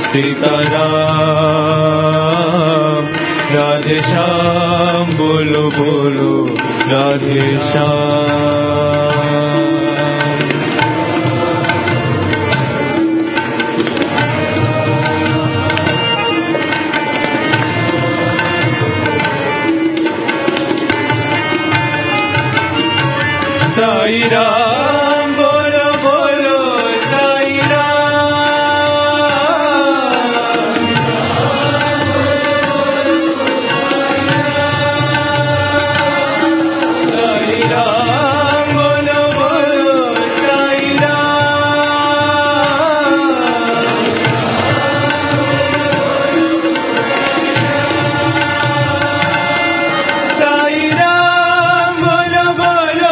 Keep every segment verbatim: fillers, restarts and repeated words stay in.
सीताराम राधे श्याम बोलो बोलो राधे श्याम साई राम बोलो बोलो साई राम साई राम बोलो बोलो साई राम साई राम बोलो बोलो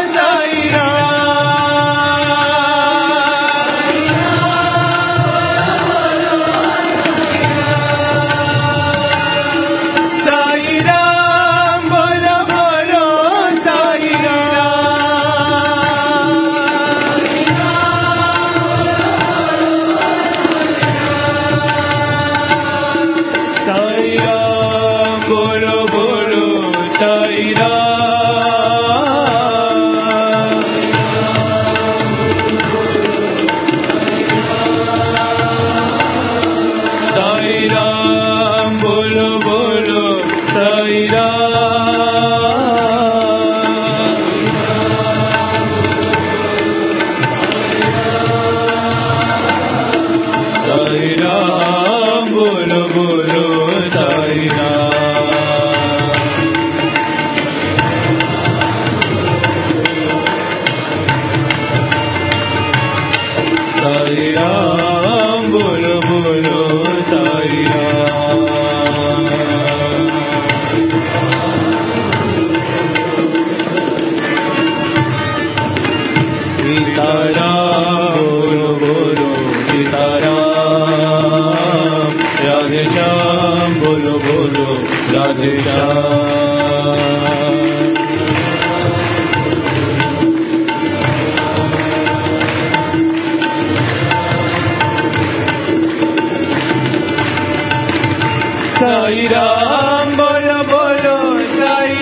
साई राम बोलो बोलो साई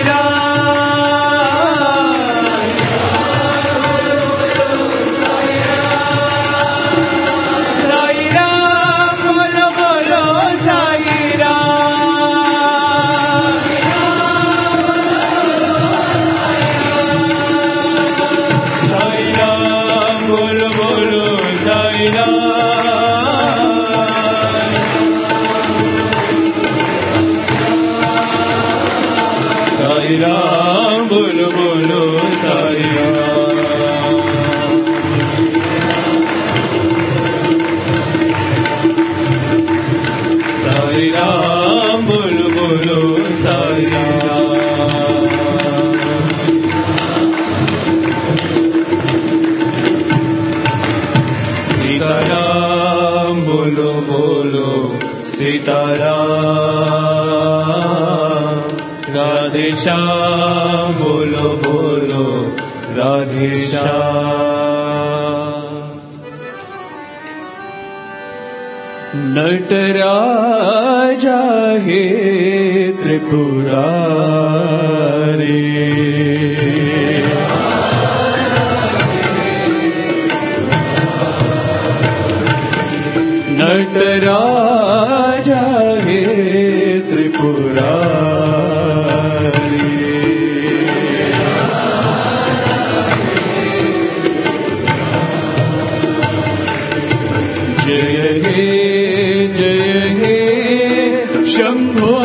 राम साई राम बोलो बोलो साई राम साई राम बोलो बोलो साई राम साई राम बोलो बोलो साई राम साई राम बोलो बोलो साई राम सीताराम बोलो बोलो सीताराम राधे श्याम बोलो बोलो राधे श्याम नटराजा हे त्रिपुरारी नटराजा हे त्रिपुरारी जय हे जय हे शंभो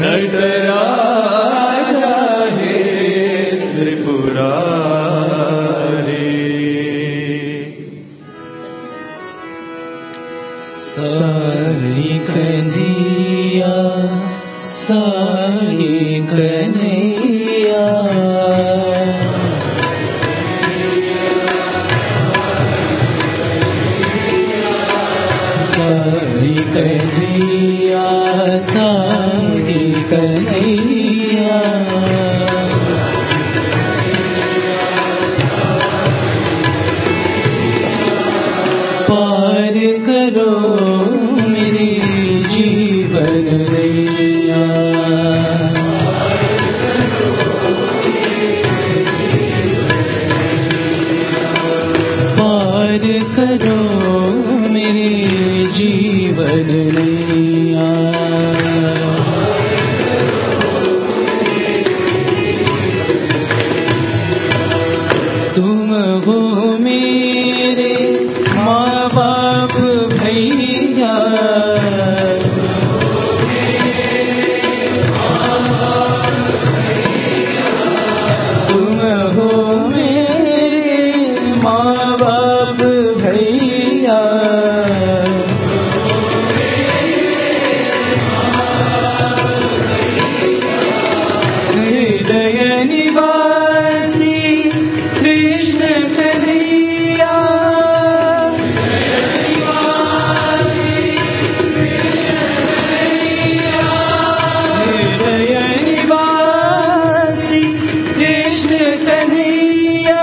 नटराजा हे त्रिपुरारी। साई कन्हैया साई कन्हैया, साई कन्हैया साई कन्हैया, पार करो मेरे जीवन नैया, पार करो मेरे जीवन नैया। तुम हो मेरे माँ बाप भैया, तुम हो मेरे माँ बाप भैया, हृदय निवासी कृष्ण कन्हैया, हृदय निवासी कृष्ण कन्हैया,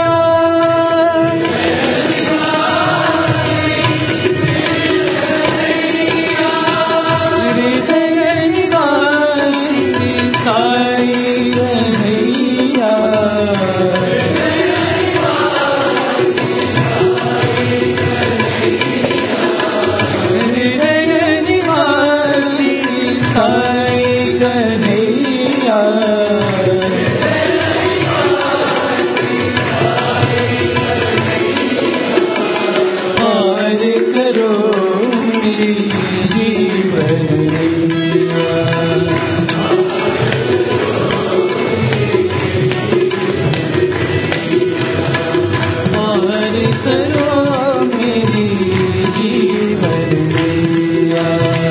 हृदय निवासी साई कन्हैया, हृदय निवासी साई कन्हैया, पार करो मेरी जीवन नैया, पार करो मेरी जीवन नैया।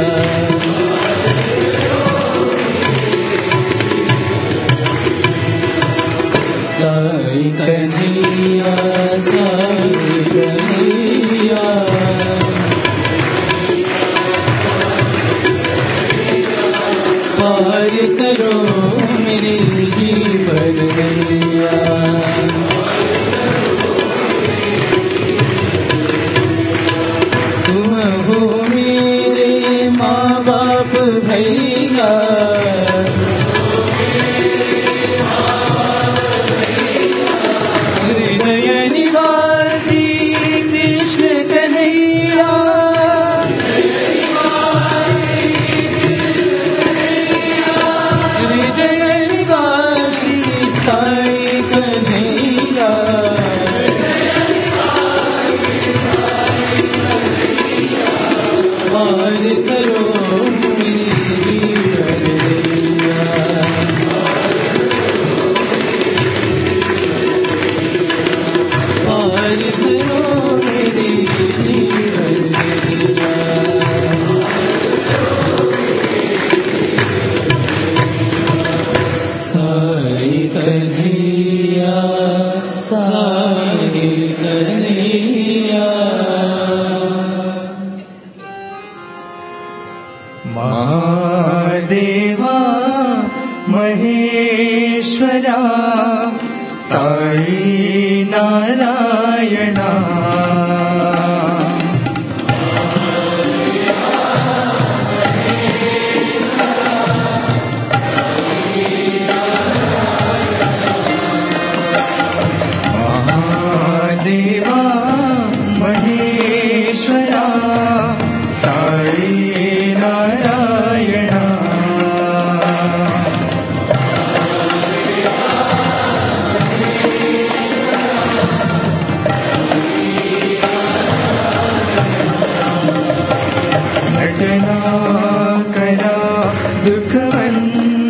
साई कन्हैया साई कन्हैया, पार करो मेरे जीवन नैया, तुम हो मेरे माँ बाप भैया, हृदय निवासी कृष्ण कन्हैया, हृदय निवासी साई कन्हैया, पार करो मेरी जीवन नैया, पार करो मेरी जीवन नैया। साई कन्हैया साई कन्हैया, महादेवा महेश्वरा साई नारायणा, महादेवा महेश्वरा साई नारायणा, नटना करा दुखवंता,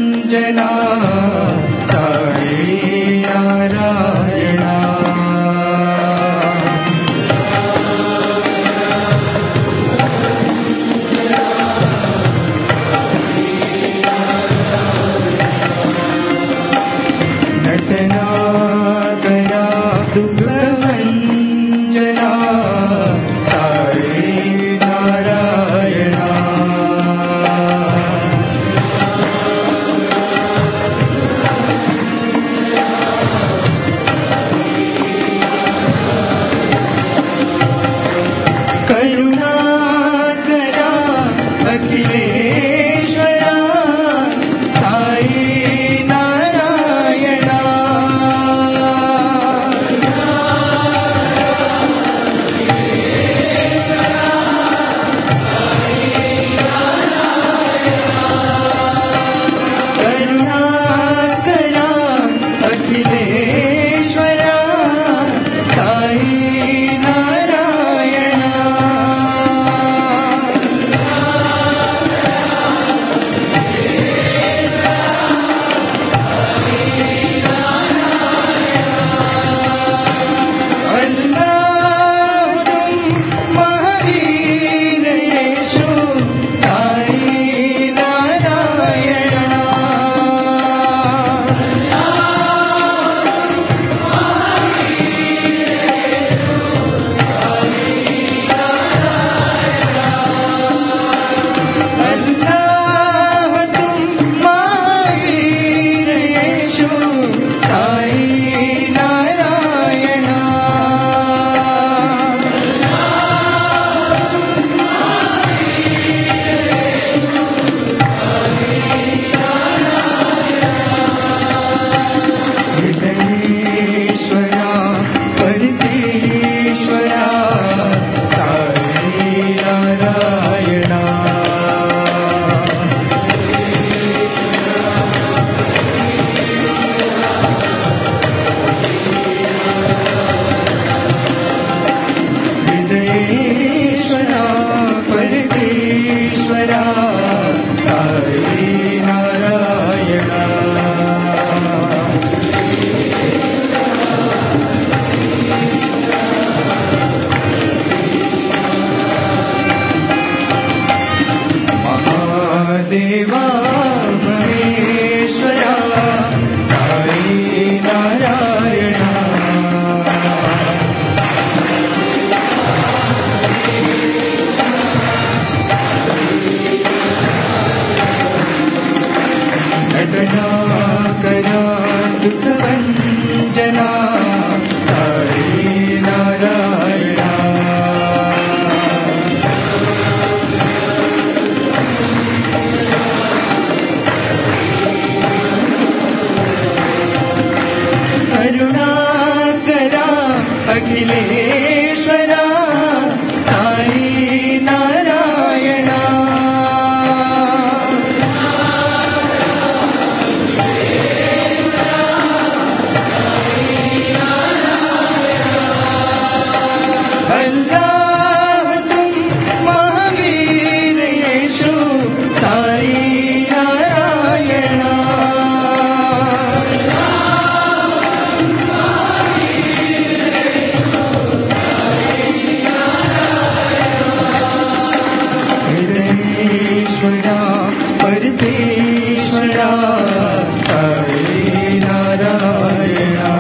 सर्वेश्वरा साई नारायणा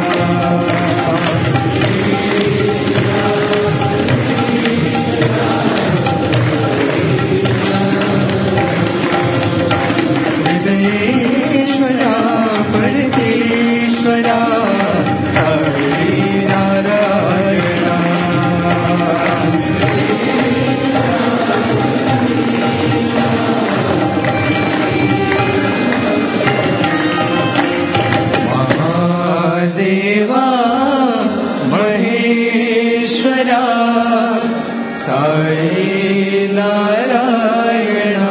हृदयेश्वरा परमेश्वरा साई नारायणा महादेवा महेश्वरा साई नारायणा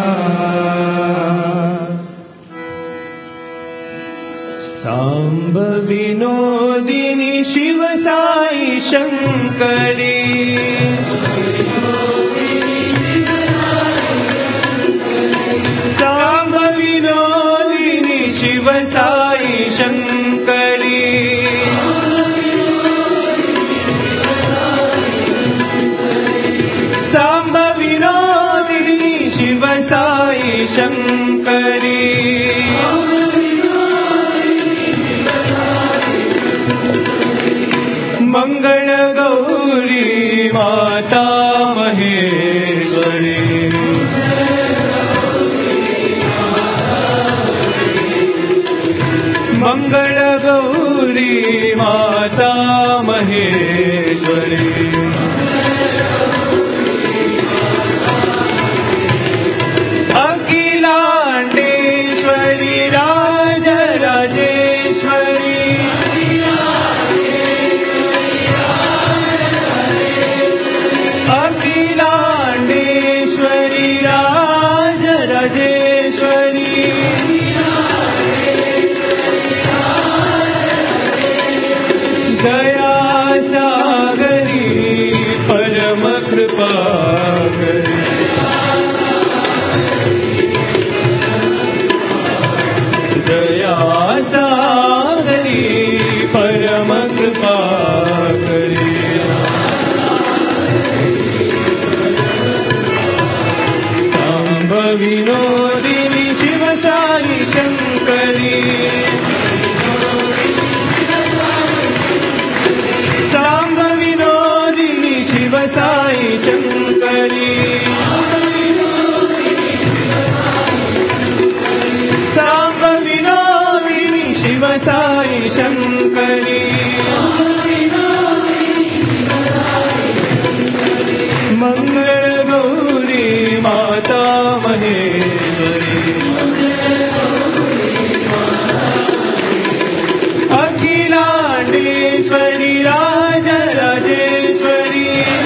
सांब विनोदिनी शिव साई शंकरी सांब विनोदिनी शिव साई शंकरी सांब विनोदिनी शिव साई शंकरी मंगल गौरी माता महेश्वरी मंगल गौरी माता महेश्वरी अखिलांडेश्वरी राज राजेश्वरी अखिलांडेश्वरी राज राजेश्वरी दया सागरी परम कृपा करी दया सागरी परम कृपा करी विनोदिनी शिव साई शंकरी सांब विनोदिनी शिव साई शंकरी सांब विनोदिनी शिव साई शंकरी मंगल गौरी माता महेश्वरी अखिलांडेश्वरी राज राजेश्वरी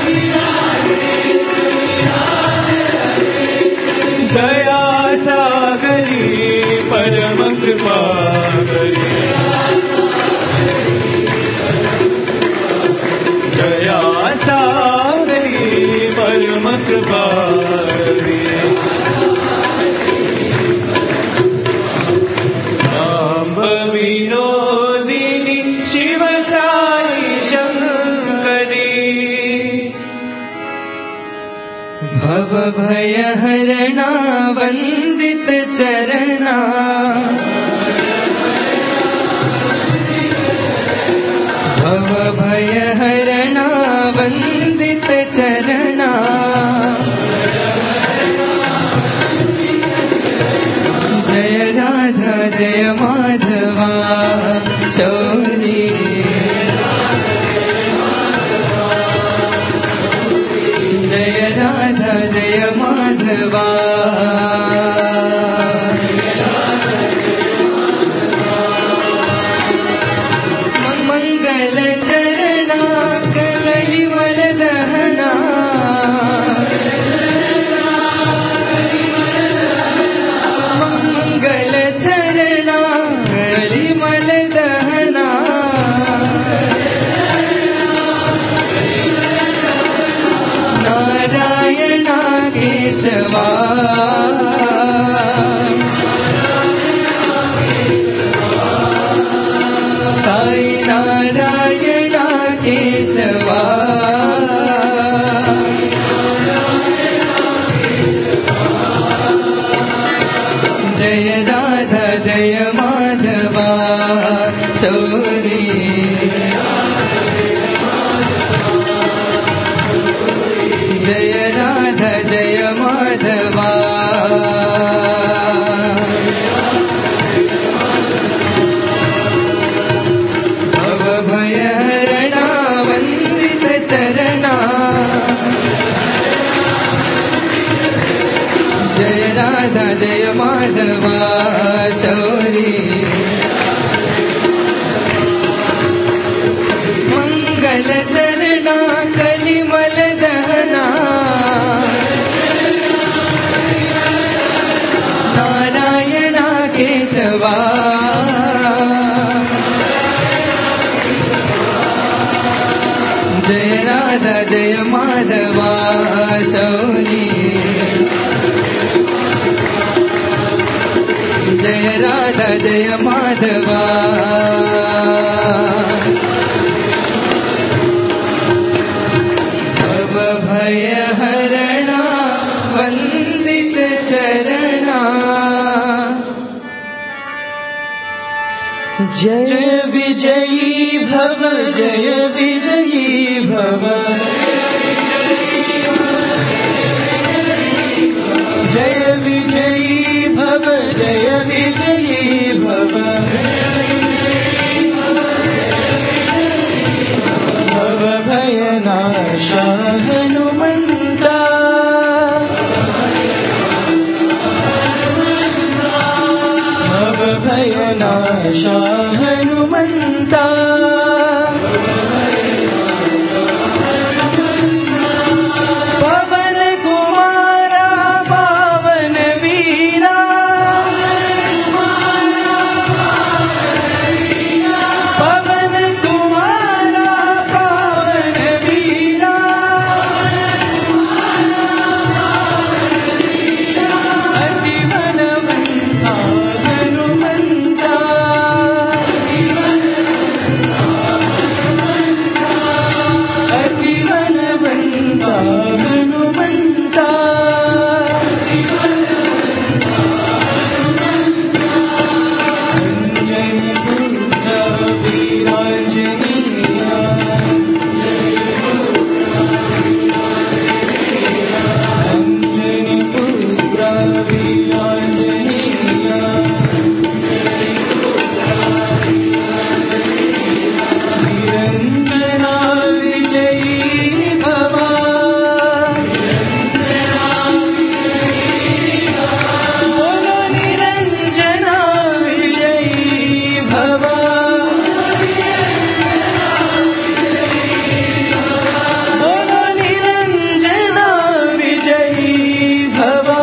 दया सागरी परम कृपा करी दया सागरी परम कृपा करी सांब विनोदिनी शिव साई शंकरी भव भय हरणा वंदित चरणा भव भय हरणा वंदित चरणा जय राधा जय माधवा शौरी जय राधा जय माधवा मंगल चरणा कलिमल दहना मंगल चरणा कलिमल दहना नारायणा केशवा राधा जय माधवा शौरी जय राधा जय माधवा भवभयहरणा वन्दित चरणा जय राधा जय माधवा शौरी मंगल चरणा कलिमल दहना नारायणा केशवा जय राधा जय माधवा शौरी जय राधा जय माधवा भवभयहरणा वन्दित चरणा जय विजयी भव जय विजयी भव जय विजयी भव जय विजयी भव भव भयनाशा हनुमन्ता भव भयनाशा हनुमन्ता पवन कुमारा पावन वीरा पवन कुमारा पावन वीरा अति बलवंता हनुमंता अति बलवंता हनुमंता अंजनी पुत्र वीरांजनेया अंजनी पुत्र वीरांजनेया निरंजना विजयी भवा बोलो निरंजना विजयी भवा बोलो निरंजना विजयी भवा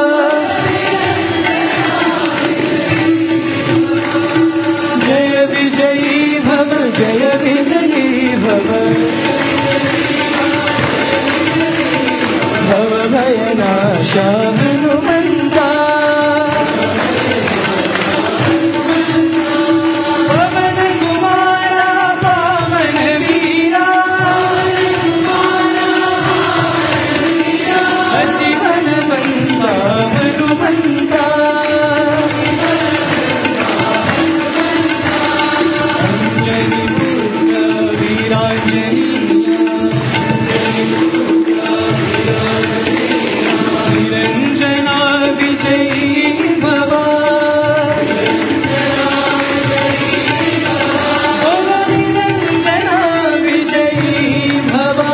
जय विजयी भव जय विजयी भव भव भयनाशा हनुमन्ता पवन कुमारा पावन वीरा अति बलवन्ता हनुमन्ता अंजनी पुत्र वीरांजनेया निरंजना विजयी भवा बोलो निरंजना विजयी भवा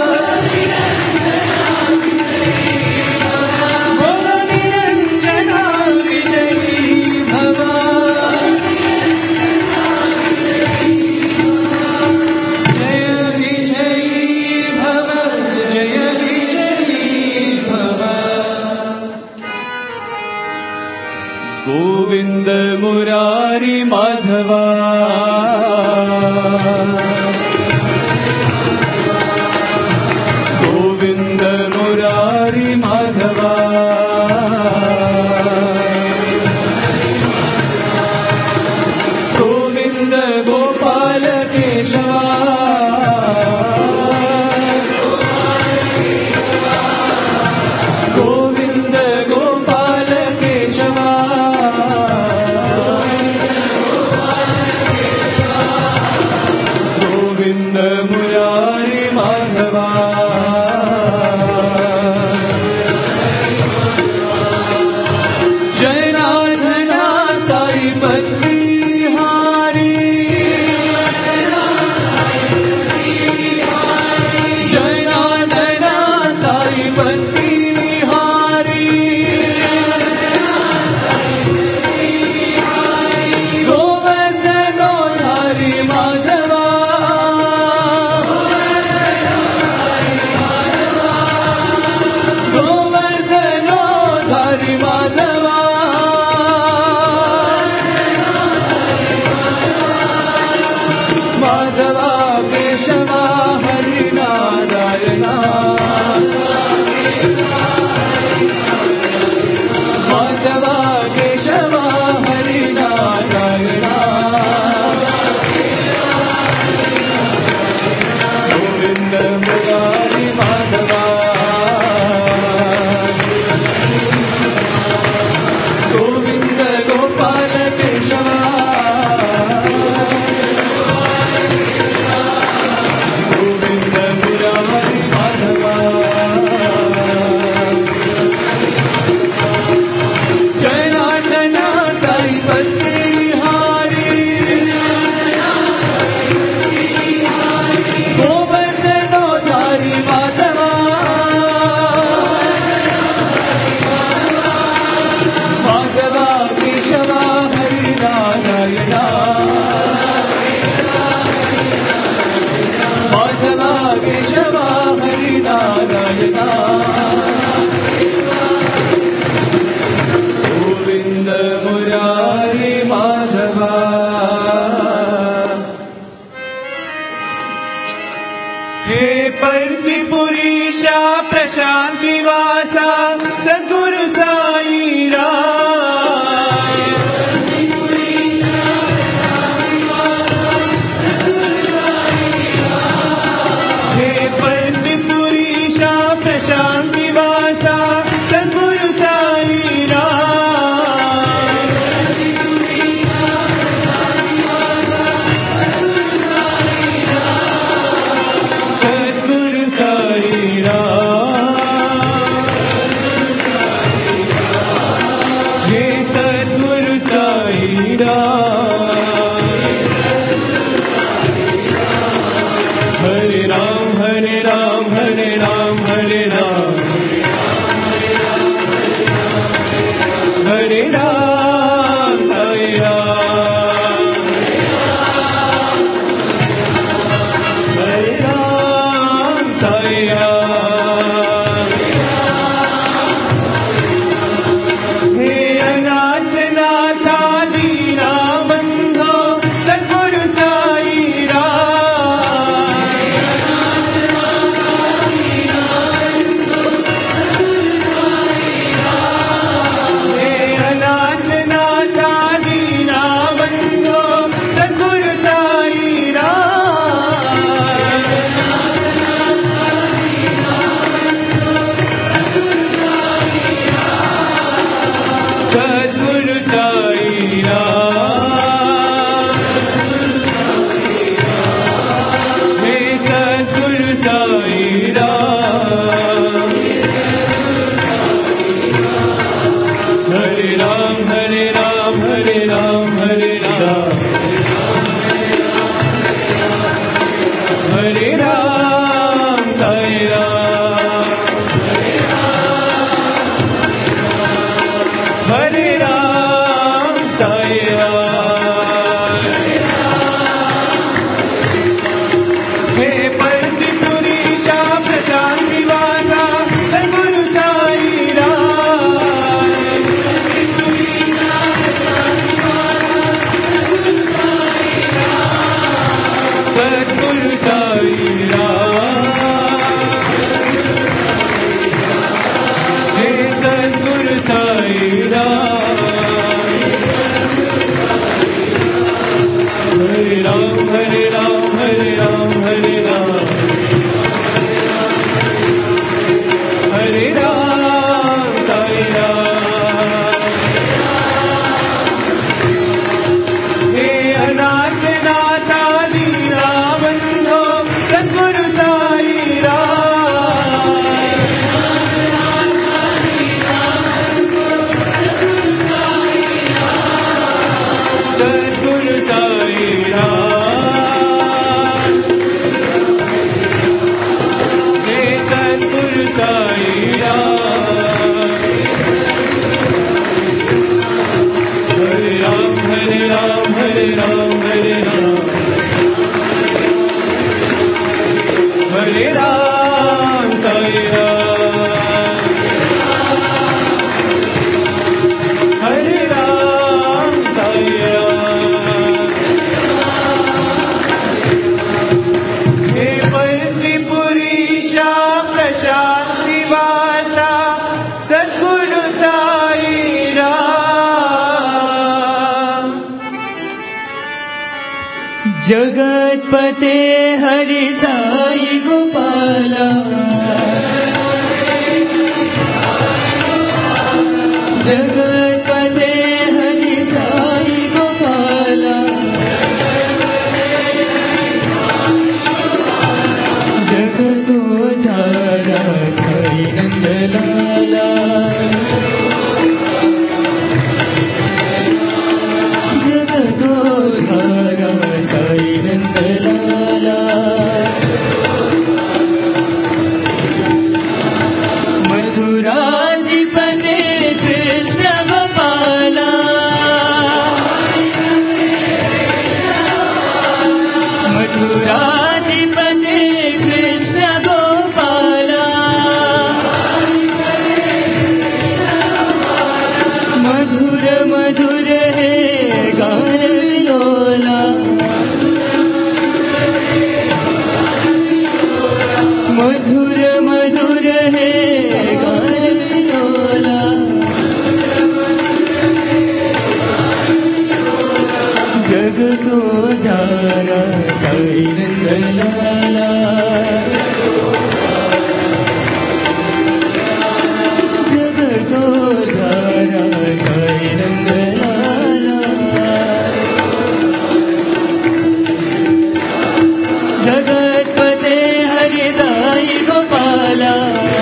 बोलो निरंजना विजयी भवा जय विजयी भव जय विजयी भव गोविंद मुरारी माधवा गोविंद मुरारी माधवा गोविंद गोपाल केशवा गोविंद गोपाल केशवा त्रिपुरीशा प्रशान्तिवासा सद्गुरु साई राय। हे त्रिपुरीशा प्रशान्तिवासा सद्गुरु साई राय। सद्गुरु साई राय। हे सद्गुरु साई राय। हरे राम हरे राम हरे राम हरे राम हरे राम साई राम। हरे राम साई राम। हे अनाथ नाथा दीना बंधो सद्गुरु साई राय। हे अनाथ नाथा दीना बंधो सद्गुरु साई राय। सद्गुरु साई राम। हे सद्गुरु साई राम। हरे राम हरे राम हरे राम हरे राम हरे राम साई राम। हरे राम साई राम। हे त्रिपुरीशा प्रशान्तिवासा सद्गुरु साई राय। सद्गुरु साई राम। हे सद्गुरु साई राम। हरे राम हरे राम हरे राम हरे राम हरे राम साई राम। हे अनाथ नाथा दीना बंधो सद्गुरु साई राय। सद्गुरु साई राम। हे सद्गुरु साई राम। हरे राम हरे राम हरे राम हरे राम हरे राम साई राम। हरे राम साई राम। हे त्रिपुरीशा प्रशान्तिवासा सद्गुरु साई राम। जगतपते हरि साई गोपाला। जगतपते हरि साई गोपाला। जगतोद्धारा साई नंदलाला। जगतोद्धारा साई नंदलाला। जगतोद्धारा साई नंदलाला जगतोद्धारा साई नंदलाला जगतपते हरि साई गोपाला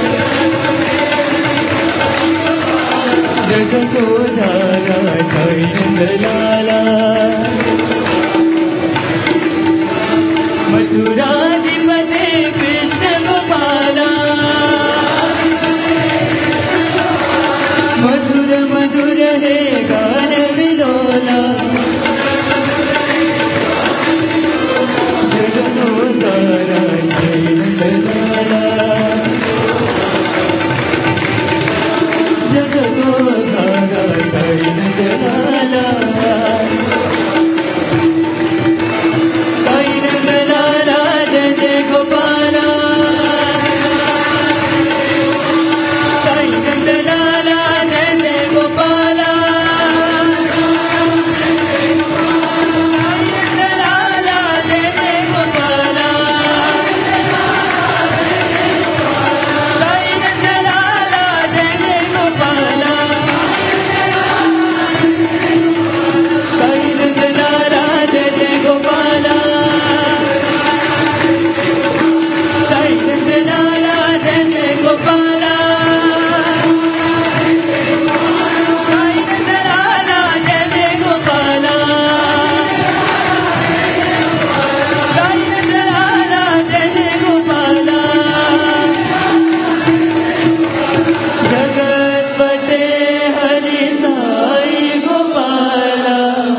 जगतोद्धारा साई नंदलाला मथुराधिपते कृष्ण गोपाला मधुर मधुर हे गान विलोला जगतोद्धारा साई नंदलाला जगतोद्धारा साई नंदलाला साई नंदलाला जय जय गोपाला साई नंदलाला जय जय गोपाला साई नंदलाला जय जय गोपाला साई नंदलाला जय जय गोपाला साई नंदलाला जय जय गोपाला साई नंदलाला जय जय गोपाला साई नंदलाला जय जय गोपाला साई नंदलाला जय जय गोपाला जगतपते हरि साई गोपाला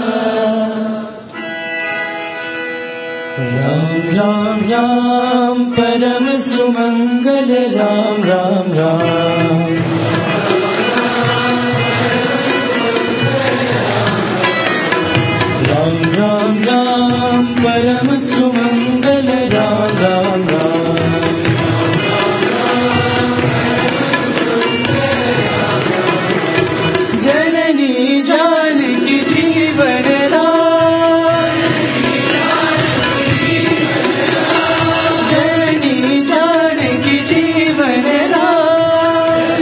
राम राम राम परम सुमंगल राम राम राम राम राम राम परम सुमंगल राम राम राम जननी जानकी जीवन राम जननी जानकी जीवन राम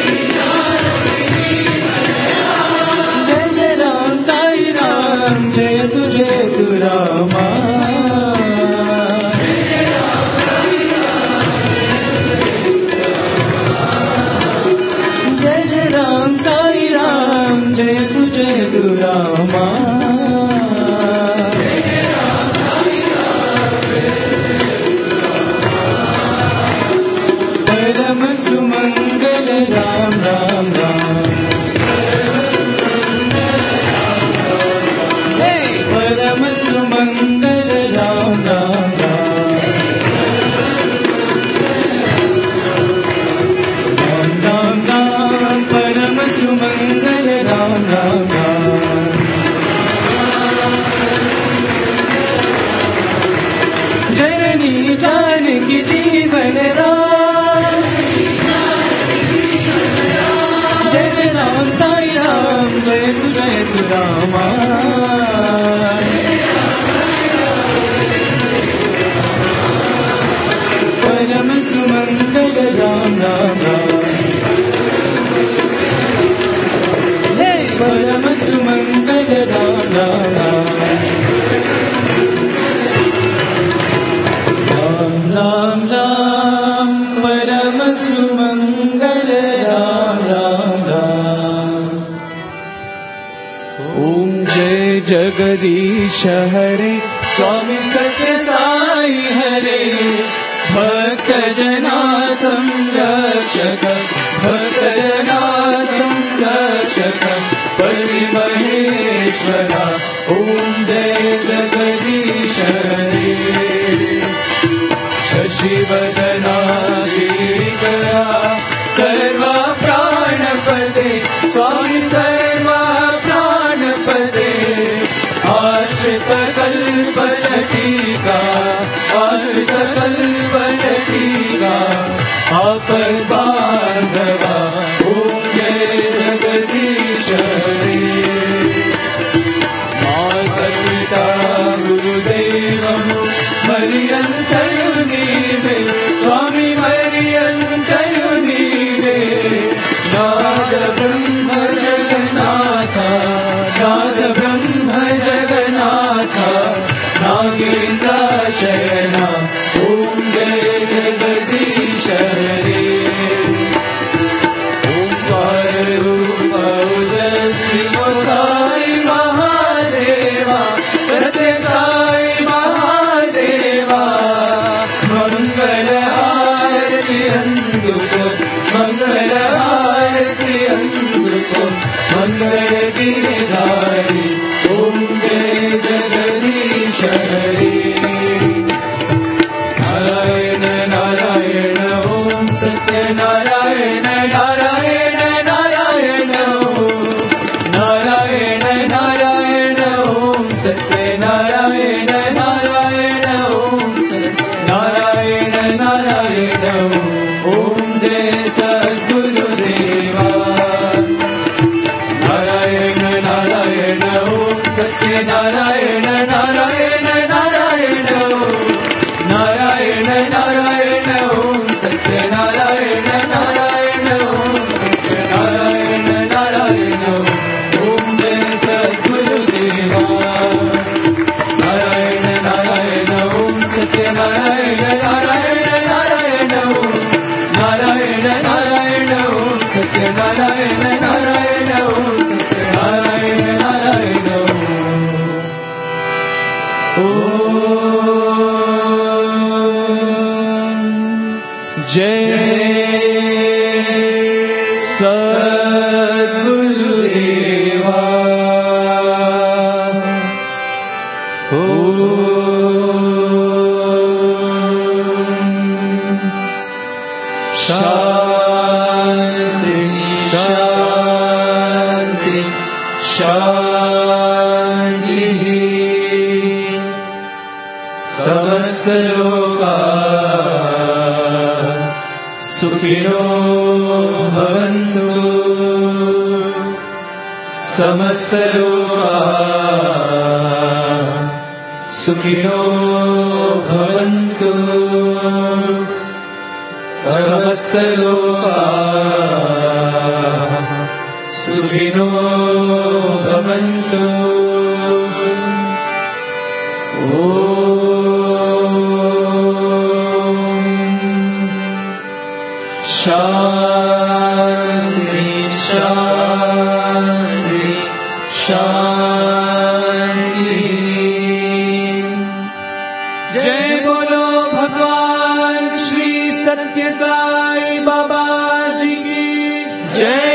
जय जय राम साई राम जय तु जय तु रामा जय जय राम साई राम जय तु जय तु रामा परम सुमंगल राम राम राम हे परम सुमंगल राम राम राम राम राम राम परम सुमंगल राम राम राम जननी जानकी जीवन राम जय जय राम साई राम जय तु जय तु रामा परम सुमंगल राम राम राम हे परम सुमंगल राम राम राम राम राम राम परम सुमंगल राम राम राम ओम जय जगदीश हरे स्वामी सत्य साई हरे भक्त जना संरक्षक भक्त जना संरक्षक पति महेश्वरा ओम जय जगदीश हरे शशिवदना श्रीकरा सर्व प्राणपदे स्वामी सर्व प्राणपदे आश्रित कल्पलतिका आश्रित कल्पलतिका आपद बांधवा ओम जय जगदीश हरे माता पिता ओम सत्यनारायण नारायण नारायण नारायण नारायण ओम सत्यनारायण नारायण ओम सत्यनारायण नारायण ओम जय सद्गुरुदेवा नारायण नारायण ओम सत्यनारायण नारायण नारायण ओम नारायण नारायण ओम सत्यनारायण नारायण ओम सत्यनारायण नारायण ओम जय सद्गुरुदेवा शांति शांति शांति समस्त लोका सुखिनो भवन्तु समस्त लोका सुखिनो भवन्तु समस्त लोका सुखिनो भवन्तु शांति शांति शांति जय बोलो भगवान श्री सत्य साई बाबा जी की जय।